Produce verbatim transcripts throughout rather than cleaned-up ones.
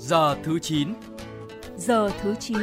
Giờ thứ chín. Giờ thứ chín.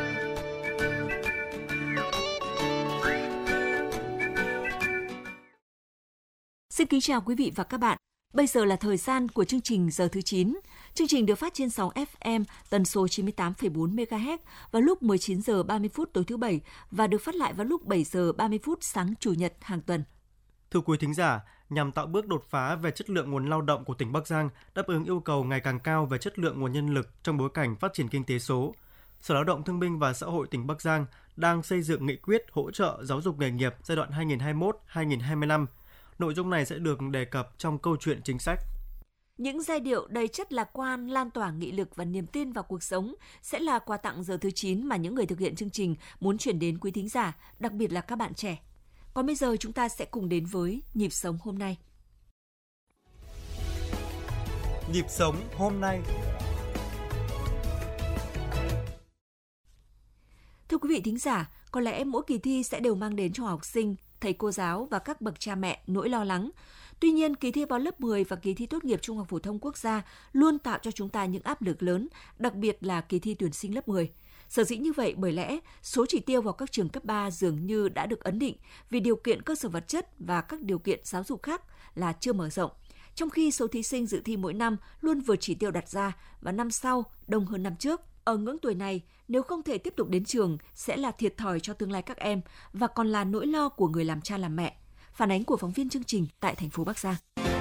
Xin kính chào quý vị và các bạn. Bây giờ là thời gian của chương trình Giờ thứ chín. Chương trình được phát trên sóng ép em tần số chín mươi tám phẩy bốn mê ga héc vào lúc mười chín giờ ba mươi phút tối thứ Bảy và được phát lại vào lúc bảy giờ ba mươi phút sáng Chủ nhật hàng tuần. Thưa quý thính giả, nhằm tạo bước đột phá về chất lượng nguồn lao động của tỉnh Bắc Giang, đáp ứng yêu cầu ngày càng cao về chất lượng nguồn nhân lực trong bối cảnh phát triển kinh tế số, Sở Lao động Thương binh và Xã hội tỉnh Bắc Giang đang xây dựng nghị quyết hỗ trợ giáo dục nghề nghiệp giai đoạn hai nghìn không trăm hai mươi mốt đến hai nghìn không trăm hai mươi lăm. Nội dung này sẽ được đề cập trong câu chuyện chính sách. Những giai điệu đầy chất lạc quan, lan tỏa nghị lực và niềm tin vào cuộc sống sẽ là quà tặng giờ thứ chín mà những người thực hiện chương trình muốn chuyển đến quý thính giả, đặc biệt là các bạn trẻ. Còn bây giờ chúng ta sẽ cùng đến với Nhịp sống hôm nay. Nhịp sống hôm nay. Thưa quý vị thính giả, có lẽ mỗi kỳ thi sẽ đều mang đến cho học sinh, thầy cô giáo và các bậc cha mẹ nỗi lo lắng. Tuy nhiên, kỳ thi vào lớp mười và kỳ thi tốt nghiệp Trung học phổ thông quốc gia luôn tạo cho chúng ta những áp lực lớn, đặc biệt là kỳ thi tuyển sinh lớp mười. Sở dĩ như vậy bởi lẽ số chỉ tiêu vào các trường cấp ba dường như đã được ấn định vì điều kiện cơ sở vật chất và các điều kiện giáo dục khác là chưa mở rộng. Trong khi số thí sinh dự thi mỗi năm luôn vượt chỉ tiêu đặt ra và năm sau đông hơn năm trước. Ở ngưỡng tuổi này, nếu không thể tiếp tục đến trường sẽ là thiệt thòi cho tương lai các em và còn là nỗi lo của người làm cha làm mẹ. Phản ánh của phóng viên chương trình tại thành phố Bắc Giang.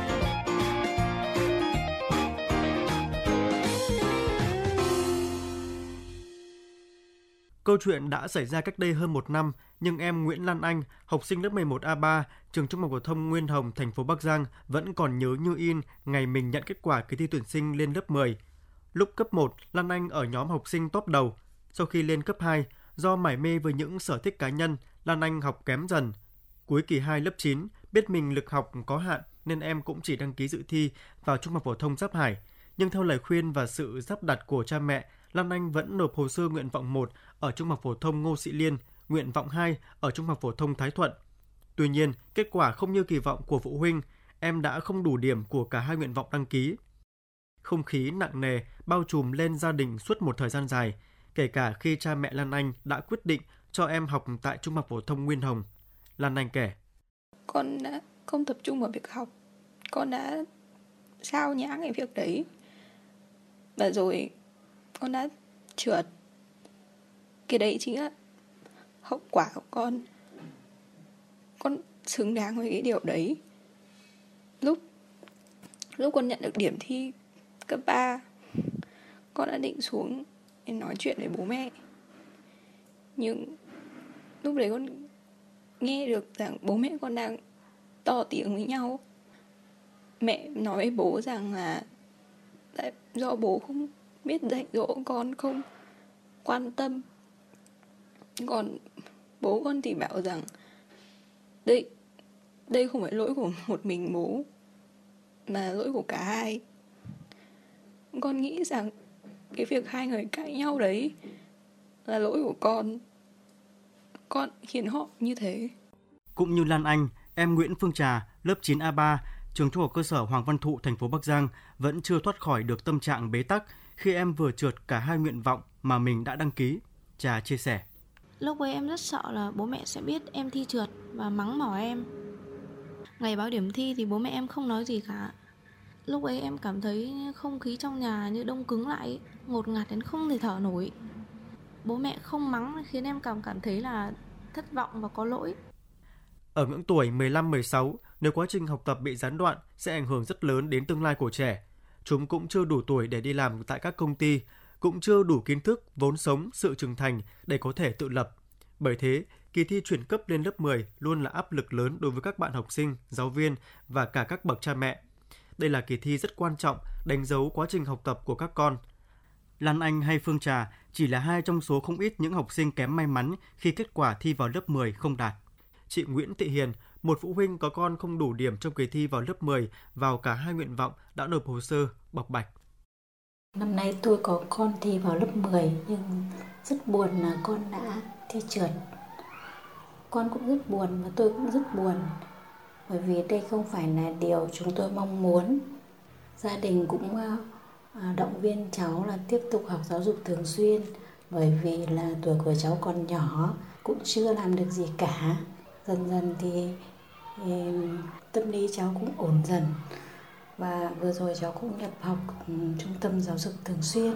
Câu chuyện đã xảy ra cách đây hơn một năm, nhưng em Nguyễn Lan Anh, học sinh lớp mười một A ba, trường Trung học phổ thông Nguyên Hồng, thành phố Bắc Giang vẫn còn nhớ như in ngày mình nhận kết quả kỳ thi tuyển sinh lên lớp mười. Lúc cấp một, Lan Anh ở nhóm học sinh top đầu. Sau khi lên cấp hai, do mải mê với những sở thích cá nhân, Lan Anh học kém dần. Cuối kỳ hai lớp chín, biết mình lực học có hạn nên em cũng chỉ đăng ký dự thi vào Trung học phổ thông Giáp Hải. Nhưng theo lời khuyên và sự sắp đặt của cha mẹ, Lan Anh vẫn nộp hồ sơ nguyện vọng một ở Trung học phổ thông Ngô Sĩ Liên, nguyện vọng hai ở Trung học phổ thông Thái Thuận. Tuy nhiên, kết quả không như kỳ vọng của phụ huynh, em đã không đủ điểm của cả hai nguyện vọng đăng ký. Không khí nặng nề bao trùm lên gia đình suốt một thời gian dài, kể cả khi cha mẹ Lan Anh đã quyết định cho em học tại Trung học phổ thông Nguyên Hồng. Lan Anh kể: Con đã không tập trung vào việc học, con đã sao nhãng cái việc đấy, và rồi con đã trượt. Cái đấy chính là hậu quả của con. Con xứng đáng với cái điều đấy. Lúc lúc con nhận được điểm thi cấp ba, con đã định xuống để nói chuyện với bố mẹ. Nhưng lúc đấy con nghe được rằng bố mẹ con đang to tiếng với nhau. Mẹ nói với bố rằng là tại do bố không biết dạy dỗ con, không quan tâm. Còn bố con thì bảo rằng đây, đây không phải lỗi của một mình bố, mà lỗi của cả hai. Con nghĩ rằng cái việc hai người cãi nhau đấy là lỗi của con. Con khiến họ như thế. Cũng như Lan Anh, em Nguyễn Phương Trà, lớp chín A ba, trường Trung học cơ sở Hoàng Văn Thụ, thành phố Bắc Giang vẫn chưa thoát khỏi được tâm trạng bế tắc khi em vừa trượt cả hai nguyện vọng mà mình đã đăng ký. Trà chia sẻ: Lúc ấy em rất sợ là bố mẹ sẽ biết em thi trượt và mắng mỏ em. Ngày báo điểm thi thì bố mẹ em không nói gì cả. Lúc ấy em cảm thấy không khí trong nhà như đông cứng lại, ngột ngạt đến không thể thở nổi. Bố mẹ không mắng khiến em cảm cảm thấy là thất vọng và có lỗi. Ở ngưỡng tuổi mười lăm mười sáu, nếu quá trình học tập bị gián đoạn sẽ ảnh hưởng rất lớn đến tương lai của trẻ. Chúng cũng chưa đủ tuổi để đi làm tại các công ty, cũng chưa đủ kiến thức, vốn sống, sự trưởng thành để có thể tự lập. Bởi thế, kỳ thi chuyển cấp lên lớp mười luôn là áp lực lớn đối với các bạn học sinh, giáo viên và cả các bậc cha mẹ. Đây là kỳ thi rất quan trọng, đánh dấu quá trình học tập của các con. Lan Anh hay Phương Trà chỉ là hai trong số không ít những học sinh kém may mắn khi kết quả thi vào lớp mười không đạt. Chị Nguyễn Thị Hiền, một phụ huynh có con không đủ điểm trong kỳ thi vào lớp mười vào cả hai nguyện vọng đã nộp hồ sơ bộc bạch. Năm nay tôi có con thi vào lớp mười nhưng rất buồn là con đã thi trượt. Con cũng rất buồn và tôi cũng rất buồn bởi vì đây không phải là điều chúng tôi mong muốn. Gia đình cũng À, động viên cháu là tiếp tục học giáo dục thường xuyên, bởi vì là tuổi của cháu còn nhỏ, cũng chưa làm được gì cả. Dần dần thì, thì tâm lý cháu cũng ổn dần. Và vừa rồi cháu cũng nhập học um, trung tâm giáo dục thường xuyên.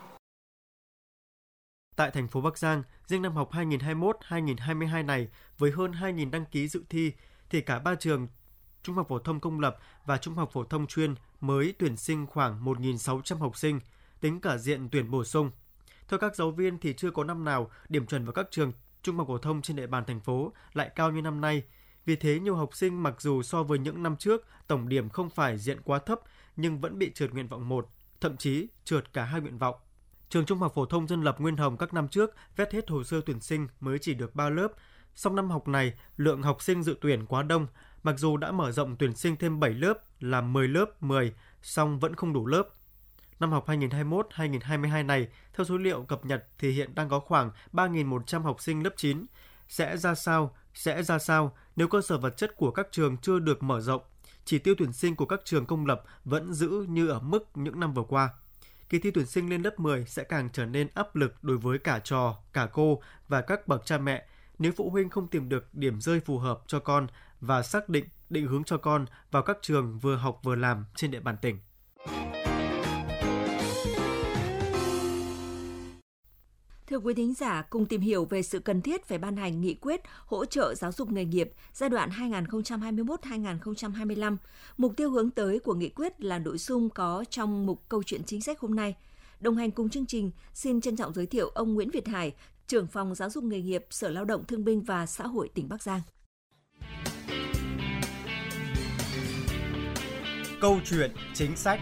Tại thành phố Bắc Giang, riêng năm học hai nghìn không trăm hai mươi mốt hai nghìn không trăm hai mươi hai này, với hơn hai nghìn đăng ký dự thi, thì cả ba trường Trung học phổ thông công lập và Trung học phổ thông chuyên mới tuyển sinh khoảng một nghìn sáu trăm học sinh, tính cả diện tuyển bổ sung. Theo các giáo viên thì chưa có năm nào điểm chuẩn vào các trường Trung học phổ thông trên địa bàn thành phố lại cao như năm nay. Vì thế, nhiều học sinh mặc dù so với những năm trước, tổng điểm không phải diện quá thấp nhưng vẫn bị trượt nguyện vọng một, thậm chí trượt cả hai nguyện vọng. Trường Trung học phổ thông dân lập Nguyên Hồng các năm trước vét hết hồ sơ tuyển sinh mới chỉ được ba lớp. Song năm học này, lượng học sinh dự tuyển quá đông, mặc dù đã mở rộng tuyển sinh thêm bảy lớp là mười lớp mười, song vẫn không đủ lớp. Năm học hai nghìn không trăm hai mươi mốt hai nghìn không trăm hai mươi hai này, theo số liệu cập nhật thì hiện đang có khoảng ba nghìn một trăm học sinh lớp chín. Sẽ ra sao? Sẽ ra sao nếu cơ sở vật chất của các trường chưa được mở rộng? Chỉ tiêu tuyển sinh của các trường công lập vẫn giữ như ở mức những năm vừa qua. Kỳ thi tuyển sinh lên lớp mười sẽ càng trở nên áp lực đối với cả trò, cả cô và các bậc cha mẹ nếu phụ huynh không tìm được điểm rơi phù hợp cho con và xác định định hướng cho con vào các trường vừa học vừa làm trên địa bàn tỉnh. Thưa quý thính giả, cùng tìm hiểu về sự cần thiết phải ban hành nghị quyết hỗ trợ giáo dục nghề nghiệp giai đoạn hai nghìn không trăm hai mươi mốt đến hai nghìn không trăm hai mươi lăm. Mục tiêu hướng tới của nghị quyết là nội dung có trong mục câu chuyện chính sách hôm nay. Đồng hành cùng chương trình, xin trân trọng giới thiệu ông Nguyễn Việt Hải, trưởng phòng giáo dục nghề nghiệp, Sở Lao động Thương binh và Xã hội tỉnh Bắc Giang. Câu chuyện chính sách.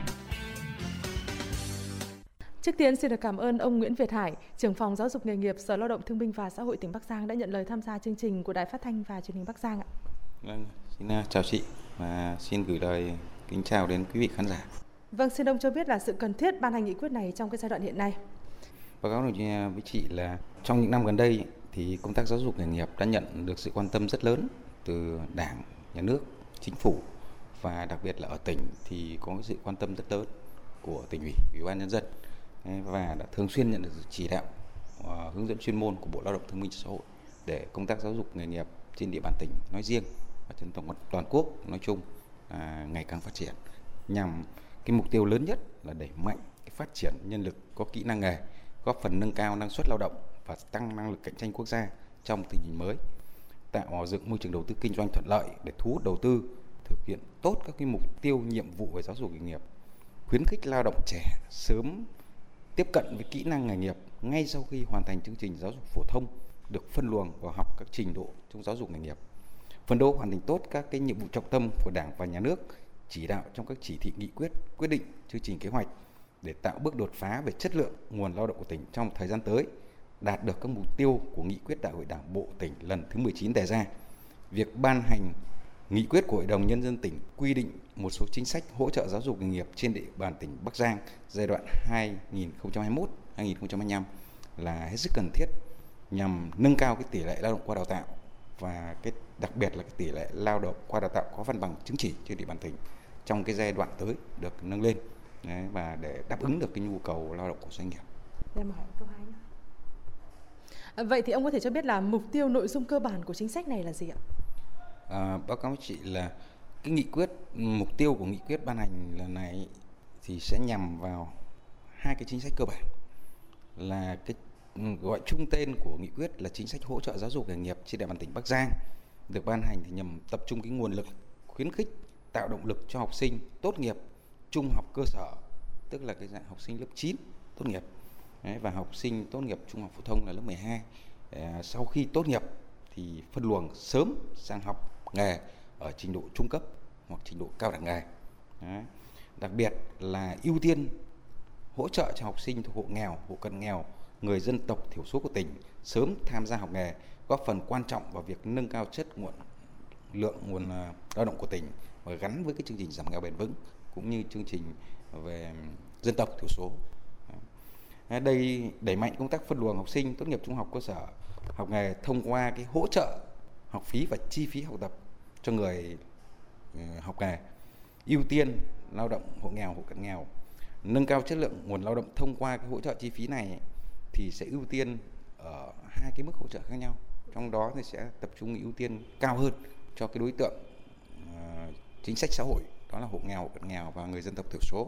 Trước tiên xin được cảm ơn ông Nguyễn Việt Hải, trưởng phòng giáo dục nghề nghiệp, Sở Lao động Thương binh và Xã hội tỉnh Bắc Giang đã nhận lời tham gia chương trình của Đài Phát thanh và Truyền hình Bắc Giang ạ. Vâng, xin chào chị và xin gửi lời kính chào đến quý vị khán giả. Vâng, xin ông cho biết là sự cần thiết ban hành nghị quyết này trong cái giai đoạn hiện nay. Báo cáo với chị là trong những năm gần đây thì công tác giáo dục nghề nghiệp đã nhận được sự quan tâm rất lớn từ Đảng, Nhà nước, Chính phủ và đặc biệt là ở tỉnh thì có sự quan tâm rất lớn của tỉnh ủy, Ủy ban nhân dân và đã thường xuyên nhận được sự chỉ đạo uh, hướng dẫn chuyên môn của Bộ Lao động Thương binh và Xã hội để công tác giáo dục nghề nghiệp trên địa bàn tỉnh nói riêng và trên toàn, toàn quốc nói chung uh, ngày càng phát triển, nhằm cái mục tiêu lớn nhất là đẩy mạnh cái phát triển nhân lực có kỹ năng nghề, góp phần nâng cao năng suất lao động và tăng năng lực cạnh tranh quốc gia trong tình hình mới, tạo dựng môi trường đầu tư kinh doanh thuận lợi để thu hút đầu tư, thực hiện tốt các cái mục tiêu nhiệm vụ về giáo dục nghề nghiệp, khuyến khích lao động trẻ sớm tiếp cận với kỹ năng nghề nghiệp ngay sau khi hoàn thành chương trình giáo dục phổ thông, được phân luồng vào học các trình độ trong giáo dục nghề nghiệp, phấn đấu hoàn thành tốt các cái nhiệm vụ trọng tâm của Đảng và Nhà nước chỉ đạo trong các chỉ thị, nghị quyết, quyết định, chương trình, kế hoạch để tạo bước đột phá về chất lượng nguồn lao động của tỉnh trong thời gian tới, đạt được các mục tiêu của nghị quyết Đại hội Đảng bộ tỉnh lần thứ mười chín đề ra. Việc ban hành nghị quyết của Hội đồng Nhân dân tỉnh quy định một số chính sách hỗ trợ giáo dục nghề nghiệp trên địa bàn tỉnh Bắc Giang giai đoạn hai nghìn không trăm hai mươi mốt đến hai nghìn không trăm hai mươi lăm là hết sức cần thiết nhằm nâng cao cái tỷ lệ lao động qua đào tạo và cái đặc biệt là cái tỷ lệ lao động qua đào tạo có văn bằng chứng chỉ trên địa bàn tỉnh trong cái giai đoạn tới được nâng lên. Đấy, và để đáp ứng được cái nhu cầu lao động của doanh nghiệp. Để hỏi câu hai nữa. À, vậy thì ông có thể cho biết là mục tiêu nội dung cơ bản của chính sách này là gì ạ? À, báo cáo với chị là cái nghị quyết, mục tiêu của nghị quyết ban hành lần này thì sẽ nhằm vào hai cái chính sách cơ bản, là cái gọi chung tên của nghị quyết là chính sách hỗ trợ giáo dục nghề nghiệp trên địa bàn tỉnh Bắc Giang, được ban hành thì nhằm tập trung cái nguồn lực khuyến khích, tạo động lực cho học sinh tốt nghiệp trung học cơ sở, tức là cái dạng học sinh lớp chín tốt nghiệp. Đấy, và học sinh tốt nghiệp trung học phổ thông là lớp mười hai. À, sau khi tốt nghiệp thì phân luồng sớm sang học nghề ở trình độ trung cấp hoặc trình độ cao đẳng nghề. Đấy. Đặc biệt là ưu tiên hỗ trợ cho học sinh thuộc hộ nghèo, hộ cận nghèo, người dân tộc thiểu số của tỉnh sớm tham gia học nghề, góp phần quan trọng vào việc nâng cao chất nguồn lượng nguồn lao động của tỉnh và gắn với cái chương trình giảm nghèo bền vững cũng như chương trình về dân tộc thiểu số. Đây đẩy mạnh công tác phân luồng học sinh tốt nghiệp trung học cơ sở học nghề thông qua cái hỗ trợ học phí và chi phí học tập cho người học nghề, ưu tiên lao động hộ nghèo, hộ cận nghèo, nâng cao chất lượng nguồn lao động thông qua cái hỗ trợ chi phí này thì sẽ ưu tiên ở hai cái mức hỗ trợ khác nhau. Trong đó thì sẽ tập trung ưu tiên cao hơn cho cái đối tượng uh, chính sách xã hội, đó là hộ nghèo, hộ cận nghèo và người dân tộc thiểu số.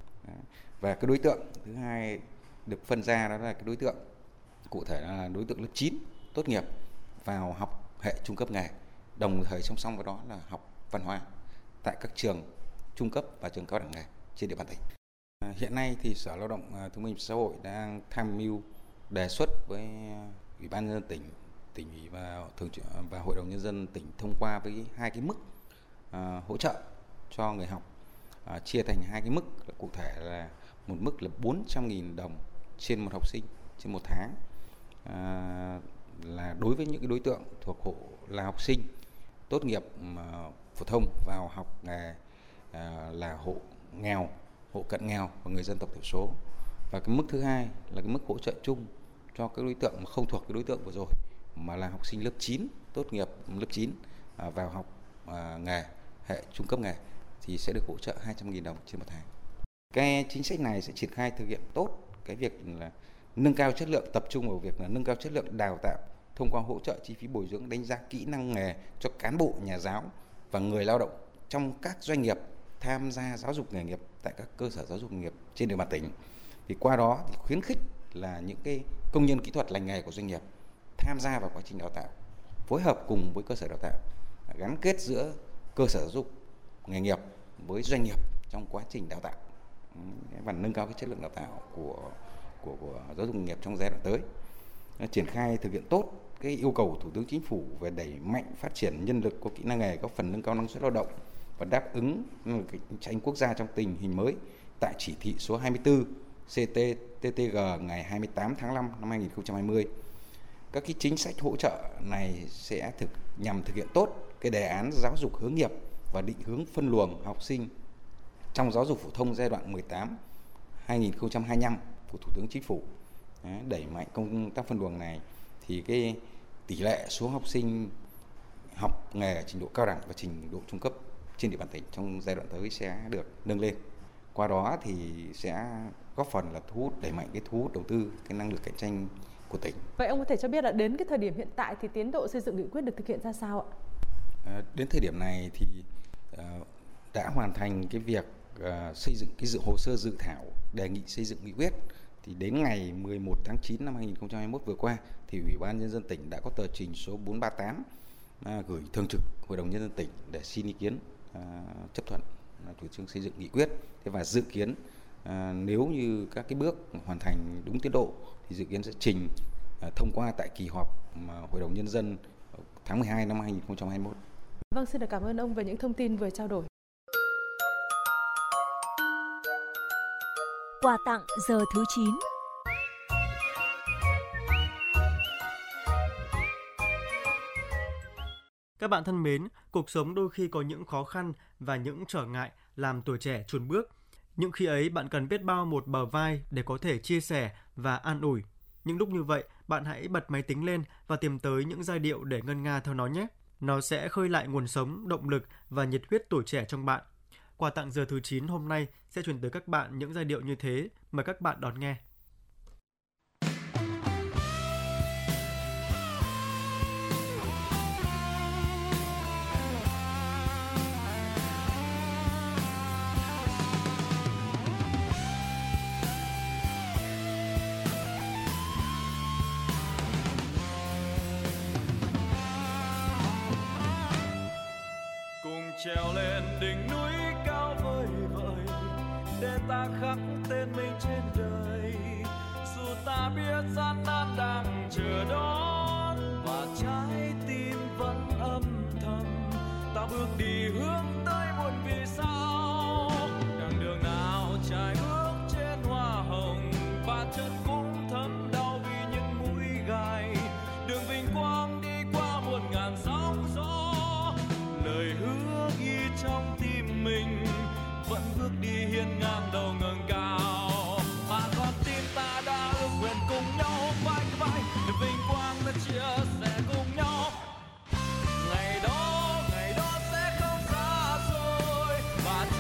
Và cái đối tượng thứ hai được phân ra đó là cái đối tượng cụ thể là đối tượng lớp chín tốt nghiệp vào học hệ trung cấp nghề, đồng thời song song với đó là học văn hóa tại các trường trung cấp và trường cao đẳng nghề trên địa bàn tỉnh. Hiện nay thì Sở Lao động Thương binh và Xã hội đang tham mưu đề xuất với Ủy ban nhân dân tỉnh, tỉnh ủy và thường và Hội đồng nhân dân tỉnh thông qua với hai cái mức uh, hỗ trợ cho người học uh, chia thành hai cái mức, cụ thể là một mức là bốn trăm nghìn đồng trên một học sinh trên một tháng, uh, là đối với những cái đối tượng thuộc hộ là học sinh tốt nghiệp uh, phổ thông vào học nghề uh, là hộ nghèo, hộ cận nghèo và người dân tộc thiểu số. Và cái mức thứ hai là cái mức hỗ trợ chung cho các đối tượng mà không thuộc cái đối tượng vừa rồi, mà là học sinh lớp chín tốt nghiệp lớp chín à, vào học à, nghề hệ trung cấp nghề thì sẽ được hỗ trợ hai trăm nghìn đồng trên một tháng. Cái chính sách này sẽ triển khai thực hiện tốt cái việc là nâng cao chất lượng, tập trung vào việc là nâng cao chất lượng đào tạo thông qua hỗ trợ chi phí bồi dưỡng, đánh giá kỹ năng nghề cho cán bộ, nhà giáo và người lao động trong các doanh nghiệp tham gia giáo dục nghề nghiệp tại các cơ sở giáo dục nghề nghiệp trên địa bàn tỉnh. Thì qua đó thì khuyến khích là những cái công nhân kỹ thuật lành nghề của doanh nghiệp tham gia vào quá trình đào tạo, phối hợp cùng với cơ sở đào tạo, gắn kết giữa cơ sở giáo dục nghề nghiệp với doanh nghiệp trong quá trình đào tạo và nâng cao cái chất lượng đào tạo của của, của giáo dục nghề nghiệp trong giai đoạn tới. Triển khai thực hiện tốt cái yêu cầu của Thủ tướng Chính phủ về đẩy mạnh phát triển nhân lực có kỹ năng nghề, góp phần nâng cao năng suất lao động và đáp ứng cạnh tranh quốc gia trong tình hình mới tại chỉ thị số hai mươi tư C T T T G ngày hai mươi tám tháng năm năm hai nghìn không trăm hai mươi. Các cái chính sách hỗ trợ này sẽ thực nhằm thực hiện tốt cái đề án giáo dục hướng nghiệp và định hướng phân luồng học sinh trong giáo dục phổ thông giai đoạn mười tám đến hai nghìn không trăm hai mươi lăm của Thủ tướng Chính phủ. Đấy, đẩy mạnh công tác phân luồng này thì cái tỷ lệ số học sinh học nghề trình độ cao đẳng và trình độ trung cấp trên địa bàn tỉnh trong giai đoạn tới sẽ được nâng lên. Qua đó thì sẽ góp phần là thu hút, đẩy mạnh cái thu hút đầu tư, cái năng lực cạnh tranh của tỉnh. Vậy ông có thể cho biết là đến cái thời điểm hiện tại thì tiến độ xây dựng nghị quyết được thực hiện ra sao ạ? À, đến thời điểm này thì uh, đã hoàn thành cái việc uh, xây dựng cái dự hồ sơ dự thảo đề nghị xây dựng nghị quyết. Thì đến ngày mười một tháng chín năm hai nghìn không trăm hai mươi mốt vừa qua thì Ủy ban Nhân dân tỉnh đã có tờ trình số bốn trăm ba mươi tám uh, gửi Thường trực Hội đồng Nhân dân tỉnh để xin ý kiến uh, chấp thuận uh, chủ trương xây dựng nghị quyết. Thế và dự kiến À, nếu như các cái bước hoàn thành đúng tiến độ thì dự kiến sẽ trình à, thông qua tại kỳ họp mà Hội đồng Nhân dân tháng mười hai năm hai nghìn không trăm hai mươi mốt. Vâng, xin được cảm ơn ông về những thông tin vừa trao đổi. Quà tặng giờ thứ chín. Các bạn thân mến, cuộc sống đôi khi có những khó khăn và những trở ngại làm tuổi trẻ chùn bước. Những khi ấy bạn cần biết bao một bờ vai để có thể chia sẻ và an ủi. Những lúc như vậy, bạn hãy bật máy tính lên và tìm tới những giai điệu để ngân nga theo nó nhé. Nó sẽ khơi lại nguồn sống, động lực và nhiệt huyết tuổi trẻ trong bạn. Quà tặng giờ thứ chín hôm nay sẽ truyền tới các bạn những giai điệu như thế. Mời các bạn đón nghe. Trèo lên đỉnh núi cao vời vợi để ta khắc tên mình trên đời, dù ta biết gian nan đang chờ đón và trái tim vẫn âm thầm, ta bước đi hướng tới muôn vì sao. Đằng đường nào trải bước trên hoa hồng và chân cũng thấm đau vì những mũi gai, đường vinh quang đi qua muôn ngàn sóng gió, lời hứa ghi trong tim mình vẫn bước đi hiên ngang đầu ngẩng cao, mà con tim ta đã ước nguyện cùng nhau vai vai để vinh quang ta chia sẻ cùng nhau. Ngày đó ngày đó sẽ không xa rồi và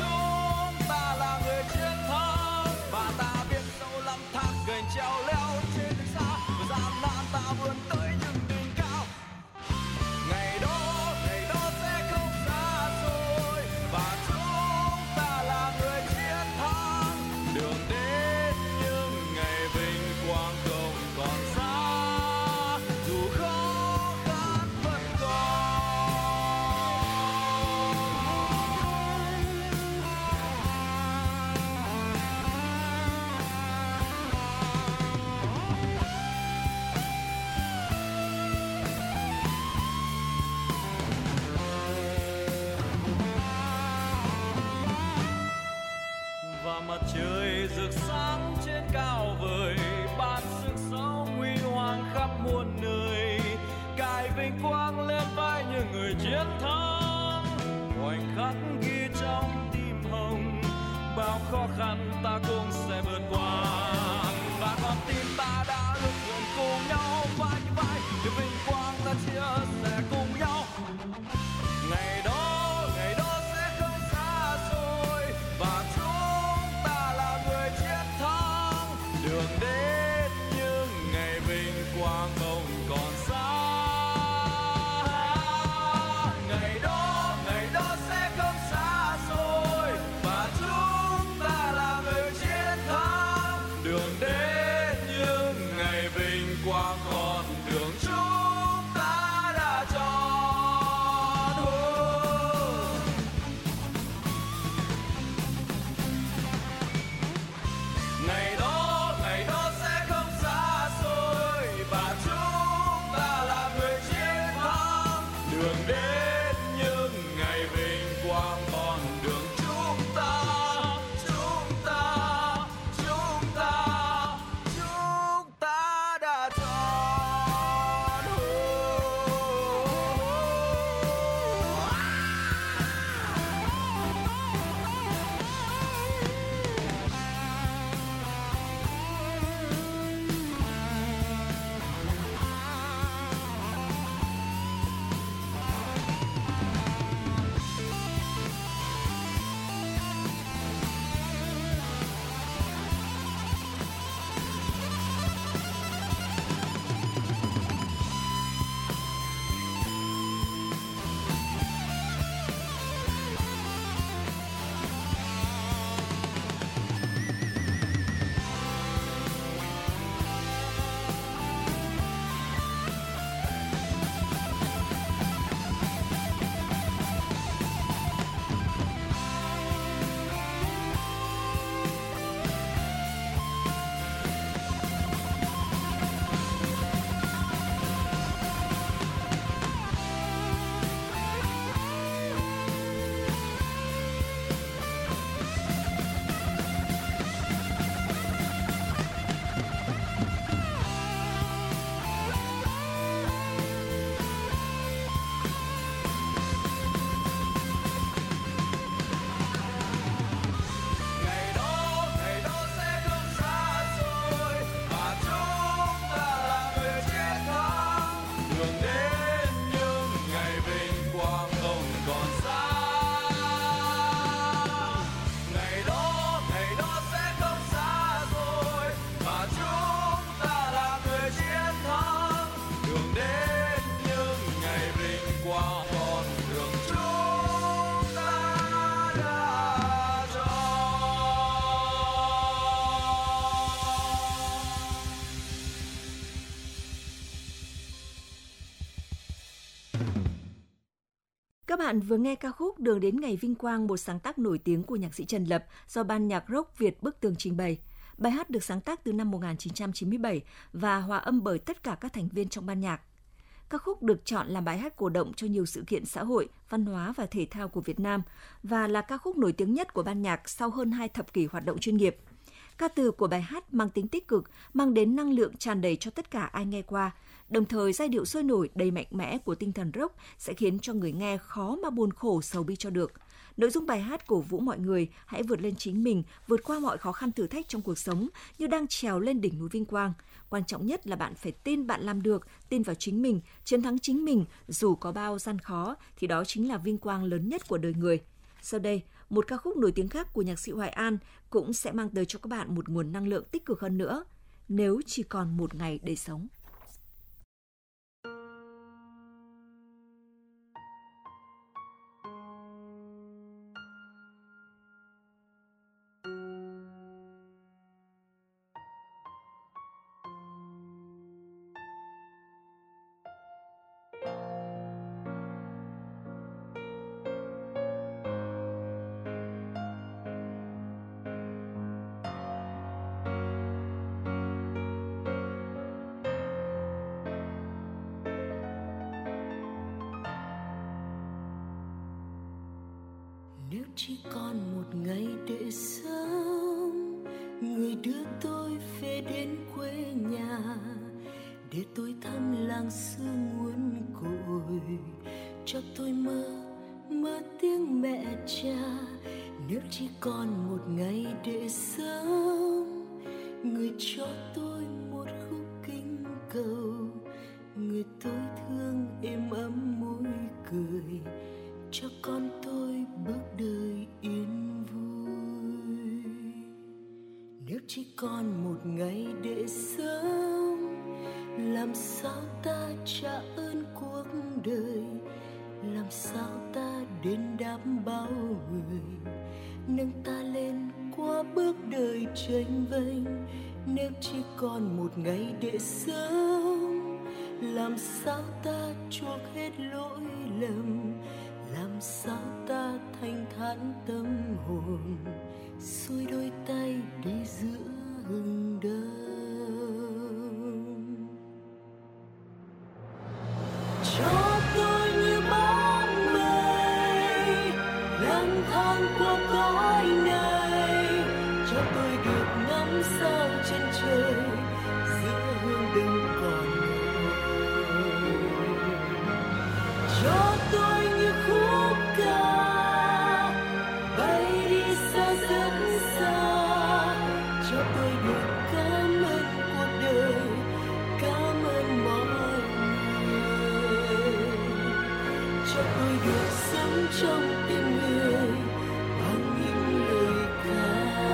mình trèo leo trên đỉnh xa và gian nan ta vươn tới những đỉnh cao. Ngày đó ngày đó sẽ không xa xôi và chúng ta là người chiến thắng. Đường đến những ngày vinh quang không còn xa, dù khó khăn vẫn còn. Và mặt trời rực sáng trên cao vời, ban sức sống huy hoàng khắp muôn nơi, cài vinh quang lên vai những người chiến thắng. Khoảnh khắc ghi trong tim hồng, bao khó khăn ta cũng sẽ vượt qua. Và con tim ta đã ước nguyện cùng nhau vai như vai, để vinh quang ta chia sẻ cùng nhau. Ngày đó ngày đó sẽ không xa xôi và chúng ta là người chiến thắng. Đường đến những ngày vinh quang không còn xa. Ngày đó ngày đó sẽ không xa xôi và chúng ta là người chiến thắng. Đường đến những ngày vinh quang con đường chúng ta đã chọn. Ngày đó ngày đó sẽ không xa xôi và chúng ta là người chiến thắng. Đường đến những ngày vinh quang con đường chúng ta, chúng ta, chúng ta, chúng ta đã chọn. Ngày đó ngày đó sẽ không xa xôi và chúng ta là người chiến thắng. Đường đến những ngày vinh quang không còn xa. Ngày đó ngày đó sẽ không xa xôi và chúng ta là người chiến thắng. Đường đến những ngày vinh quang con đường chúng ta đã chọn. Các bạn vừa nghe ca khúc Đường đến ngày vinh quang, một sáng tác nổi tiếng của nhạc sĩ Trần Lập do ban nhạc rock Việt Bức Tường trình bày. Bài hát được sáng tác từ năm một nghìn chín trăm chín mươi bảy và hòa âm bởi tất cả các thành viên trong ban nhạc. Ca khúc được chọn làm bài hát cổ động cho nhiều sự kiện xã hội, văn hóa và thể thao của Việt Nam và là ca khúc nổi tiếng nhất của ban nhạc sau hơn hai thập kỷ hoạt động chuyên nghiệp. Ca từ của bài hát mang tính tích cực, mang đến năng lượng tràn đầy cho tất cả ai nghe qua. Đồng thời giai điệu sôi nổi đầy mạnh mẽ của tinh thần rock sẽ khiến cho người nghe khó mà buồn khổ sầu bi cho được. Nội dung bài hát cổ vũ mọi người hãy vượt lên chính mình, vượt qua mọi khó khăn thử thách trong cuộc sống như đang trèo lên đỉnh núi vinh quang. Quan trọng nhất là bạn phải tin bạn làm được, tin vào chính mình, chiến thắng chính mình, dù có bao gian khó thì đó chính là vinh quang lớn nhất của đời người. Sau đây, một ca khúc nổi tiếng khác của nhạc sĩ Hoài An cũng sẽ mang tới cho các bạn một nguồn năng lượng tích cực hơn nữa. nếu chỉ còn một ngày để sống. Nếu chỉ còn một ngày để sống, người đưa tôi về đến quê nhà, để tôi thăm làng xưa nguồn cội, cho tôi mơ mơ tiếng mẹ cha. Nếu chỉ còn một ngày để sống, người cho tôi một khúc kinh cầu, người tôi thương êm ấm môi cười, cho con tôi bước đời yên vui. Nếu chỉ còn một ngày để sống, làm sao ta trả ơn cuộc đời, làm sao ta đền đáp bao người, nâng ta lên qua bước đời chênh vênh. Nếu chỉ còn một ngày để sống, làm sao ta chuộc hết lỗi lầm, làm sao ta thanh thản tâm hồn, xuôi đôi tay đi giữa hừng đông. Cho tôi như bóng mây lang thang qua cõi này, cho tôi được ngắm sao trên trời giữa hương đêm còn ngời. Cho tôi như khúc ca bay đi xa rất xa, cho tôi được cảm ơn cuộc đời, cảm ơn mọi người, cho tôi được sống trong tim người bằng những lời ca.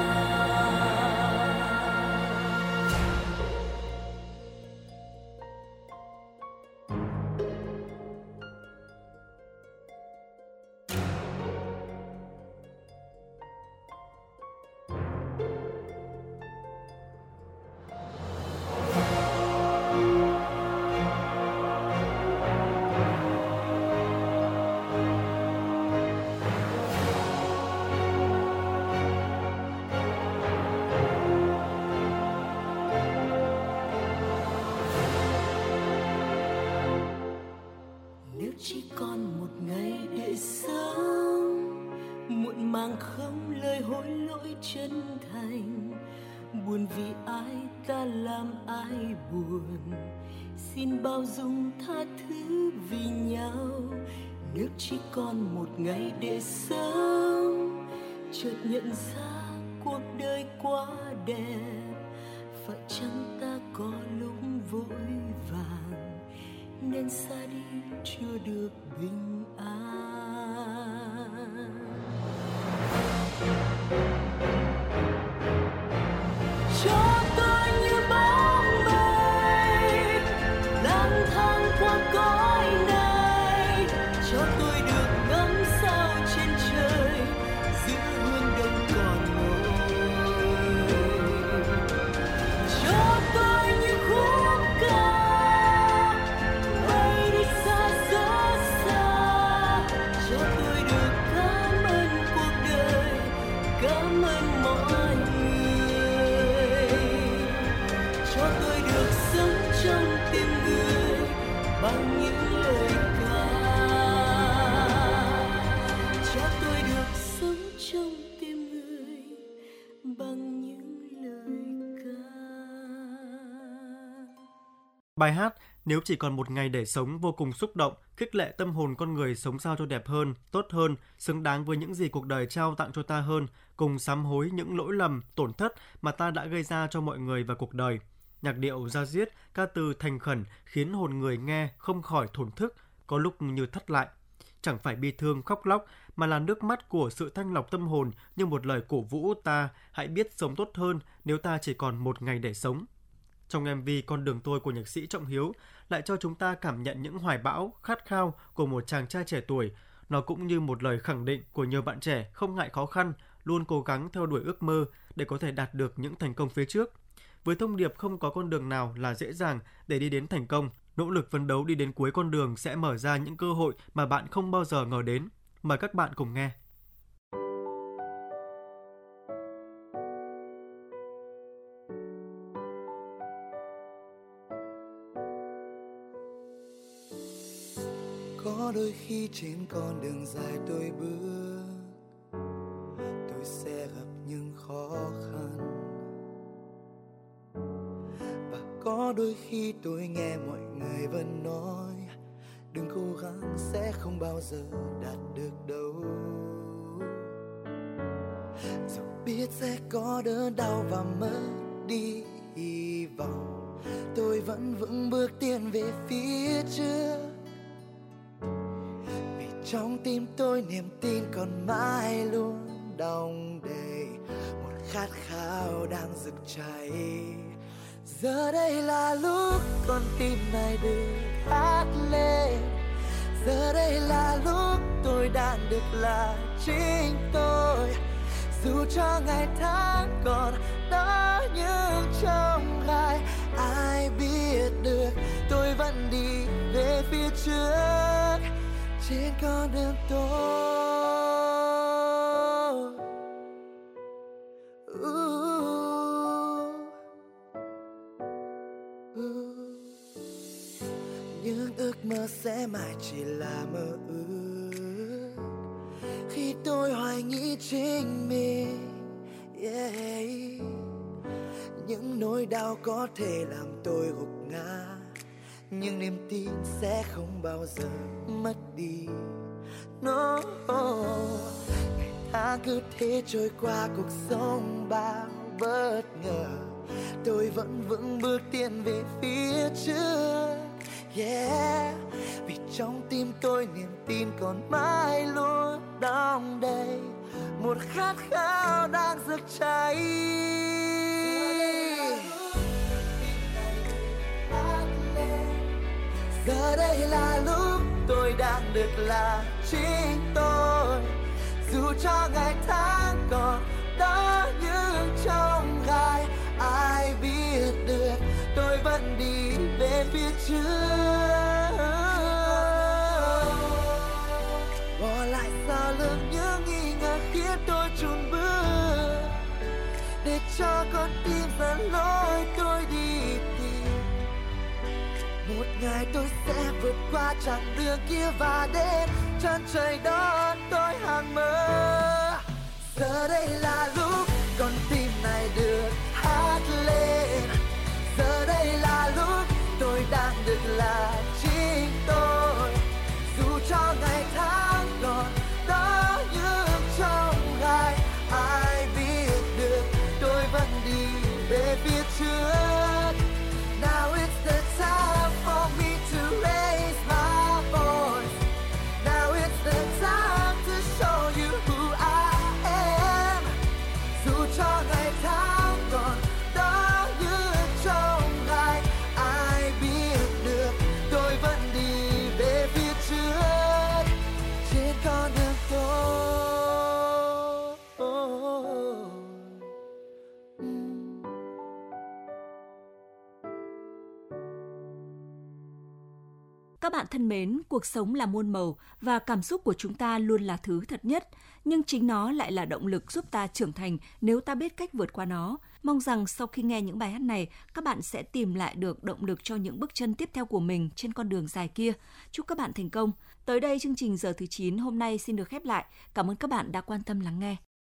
Nếu chỉ còn một ngày để sống, muộn màng không lời hối lỗi chân thành, buồn vì ai ta làm ai buồn, xin bao dung tha thứ vì nhau. Nếu chỉ còn một ngày để sống, chợt nhận ra cuộc đời quá đẹp, phải chăng ta có lúc vội vàng nên xa đi chưa được bình an. Cho tôi như bóng mây lang thang qua cõi này, cho tôi được ngắm sao trên trời giữa hương đông còn ngồi. Cho tôi như khúc ca bay đi xa rất xa, cho tôi được cảm ơn cuộc đời, cảm ơn mọi người, cho tôi được sống trong tim người bằng những lời ca, cho tôi được sống trong tim người bằng những lời ca. Bài hát Nếu chỉ còn một ngày để sống vô cùng xúc động, khích lệ tâm hồn con người sống sao cho đẹp hơn, tốt hơn, xứng đáng với những gì cuộc đời trao tặng cho ta hơn, cùng sám hối những lỗi lầm, tổn thất mà ta đã gây ra cho mọi người và cuộc đời. Nhạc điệu da diết, ca từ thành khẩn khiến hồn người nghe không khỏi thổn thức, có lúc như thắt lại. Chẳng phải bi thương khóc lóc mà là nước mắt của sự thanh lọc tâm hồn, như một lời cổ vũ ta hãy biết sống tốt hơn nếu ta chỉ còn một ngày để sống. Trong em vê Con đường tôi của nhạc sĩ Trọng Hiếu lại cho chúng ta cảm nhận những hoài bão, khát khao của một chàng trai trẻ tuổi. Nó cũng như một lời khẳng định của nhiều bạn trẻ không ngại khó khăn, luôn cố gắng theo đuổi ước mơ để có thể đạt được những thành công phía trước. Với thông điệp không có con đường nào là dễ dàng để đi đến thành công, nỗ lực phấn đấu đi đến cuối con đường sẽ mở ra những cơ hội mà bạn không bao giờ ngờ đến. Mời các bạn cùng nghe. Có đôi khi trên con đường dài tôi bước, tôi sẽ gặp những khó khăn. Và có đôi khi tôi nghe mọi người vẫn nói đừng cố gắng sẽ không bao giờ đạt được đâu. Dù biết sẽ có đớn đau và mất đi hy vọng, tôi vẫn vững bước tiến về phía trước. Trong tim tôi niềm tin còn mãi luôn đong đầy, một khát khao đang rực cháy. Giờ đây là lúc con tim này được hát lên, giờ đây là lúc tôi đang được là chính tôi. Dù cho ngày tháng còn đó nhưng trong gai, ai biết được tôi vẫn đi về phía trước trên con đường tôi. uh, uh. Những ước mơ sẽ mãi chỉ là mơ ước khi tôi hoài nghĩ chính mình. Yeah. Những nỗi đau có thể làm tôi gục ngã, nhưng niềm tin sẽ không bao giờ mất đi. No, ngày tháng cứ thế trôi qua, cuộc sống bao bất ngờ, tôi vẫn vững bước tiến về phía trước. Yeah, vì trong tim tôi niềm tin còn mãi luôn đong đầy, một khát khao đang rực cháy. Giờ đây là lúc tôi đang được là chính tôi. Dù cho ngày tháng còn đó nhưng trong gai, ai biết được tôi vẫn đi về phía trước. Bỏ lại sau lưng những nghi ngờ khiến tôi chùn bước, để cho con tim dẫn lối tôi đi tìm. Một ngày tôi sẽ vượt qua chặng đường kia và đến chân trời đón tôi hàng mơ. Giờ đây là lúc con tim này được hát lên, giờ đây là lúc tôi đang được là chính tôi. Dù cho ngày tháng còn đó nhưng trong gai, ai biết được tôi vẫn đi về phía trước. Now it's the time for me to raise my voice. Now it's the time to show you who I am. Dù cho ngày tháng còn đó như trong gai, ai biết được tôi vẫn đi về phía trước trên con đường tôi. Các bạn thân mến, cuộc sống là muôn màu và cảm xúc của chúng ta luôn là thứ thật nhất, nhưng chính nó lại là động lực giúp ta trưởng thành nếu ta biết cách vượt qua nó. Mong rằng sau khi nghe những bài hát này, các bạn sẽ tìm lại được động lực cho những bước chân tiếp theo của mình trên con đường dài kia. Chúc các bạn thành công. Tới đây chương trình Giờ thứ chín hôm nay xin được khép lại. Cảm ơn các bạn đã quan tâm lắng nghe.